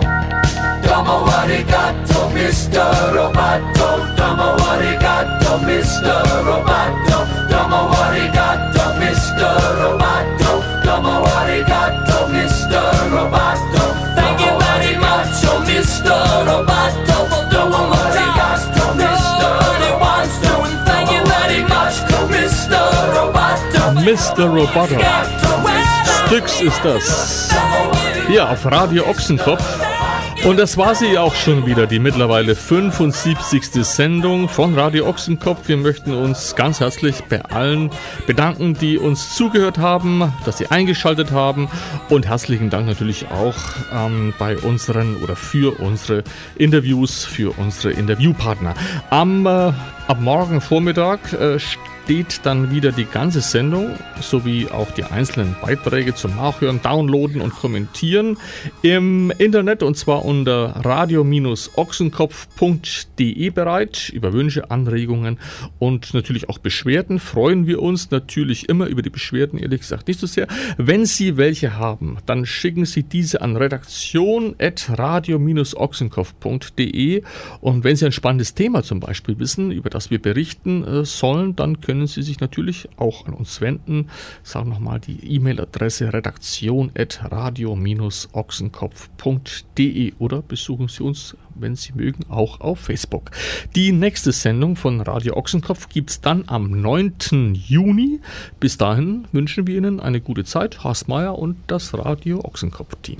domo arigato, Mister Roboto. Domo arigato, Mister Roboto. Domo arigato, Mister Roboto. Domo arigato, Mister Roboto. Thank you very much, oh Mister Roboto, for doing what he has to, Mister He wants to, and thank you very much, Mister Roboto. Mister Roboto. Styx ist das. Hier auf Radio Ochsenkopf. Und das war sie auch schon wieder, die mittlerweile fünfundsiebzigste Sendung von Radio Ochsenkopf. Wir möchten uns ganz herzlich bei allen bedanken, die uns zugehört haben, dass sie eingeschaltet haben. Und herzlichen Dank natürlich auch ähm, bei unseren oder für unsere Interviews, für unsere Interviewpartner. Am, äh, ab morgen Vormittag äh, steht dann wieder die ganze Sendung sowie auch die einzelnen Beiträge zum Nachhören, Downloaden und Kommentieren im Internet, und zwar unter radio ochsenkopf punkt de bereit. Über Wünsche, Anregungen und natürlich auch Beschwerden freuen wir uns natürlich immer über die Beschwerden, ehrlich gesagt nicht so sehr. Wenn Sie welche haben, dann schicken Sie diese an redaktion at radio ochsenkopf punkt de, und wenn Sie ein spannendes Thema zum Beispiel wissen, über das wir berichten äh, sollen, dann können können Sie sich natürlich auch an uns wenden. Ich sage nochmal die E-Mail-Adresse redaktion at radio ochsenkopf punkt de oder besuchen Sie uns, wenn Sie mögen, auch auf Facebook. Die nächste Sendung von Radio Ochsenkopf gibt es dann am neunten Juni. Bis dahin wünschen wir Ihnen eine gute Zeit. Horst Meier und das Radio Ochsenkopf-Team.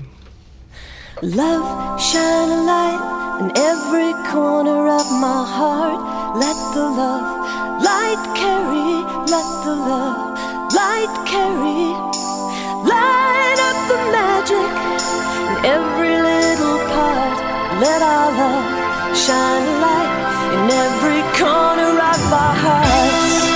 Love, shine a light in every corner of my heart. Let the love light carry, let the love light carry. Light up the magic in every little part. Let our love shine a light in every corner of our hearts.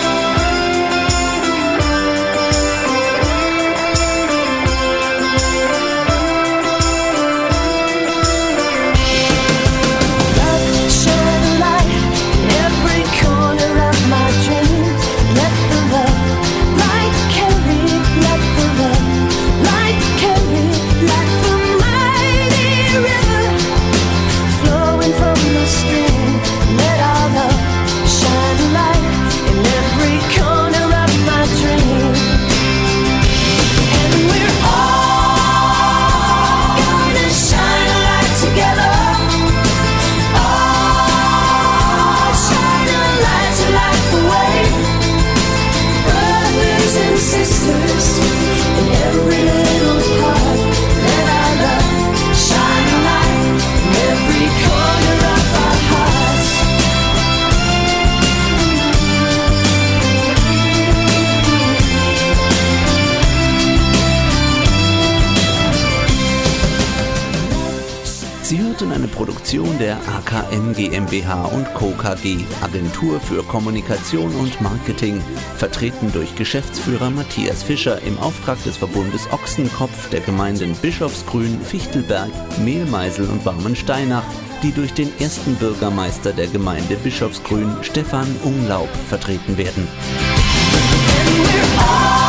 Eine Produktion der A K M GmbH und Co. K G, Agentur für Kommunikation und Marketing, vertreten durch Geschäftsführer Matthias Fischer im Auftrag des Verbundes Ochsenkopf der Gemeinden Bischofsgrün, Fichtelberg, Mehlmeisel und Warmensteinach, die durch den ersten Bürgermeister der Gemeinde Bischofsgrün, Stefan Umlaub, vertreten werden.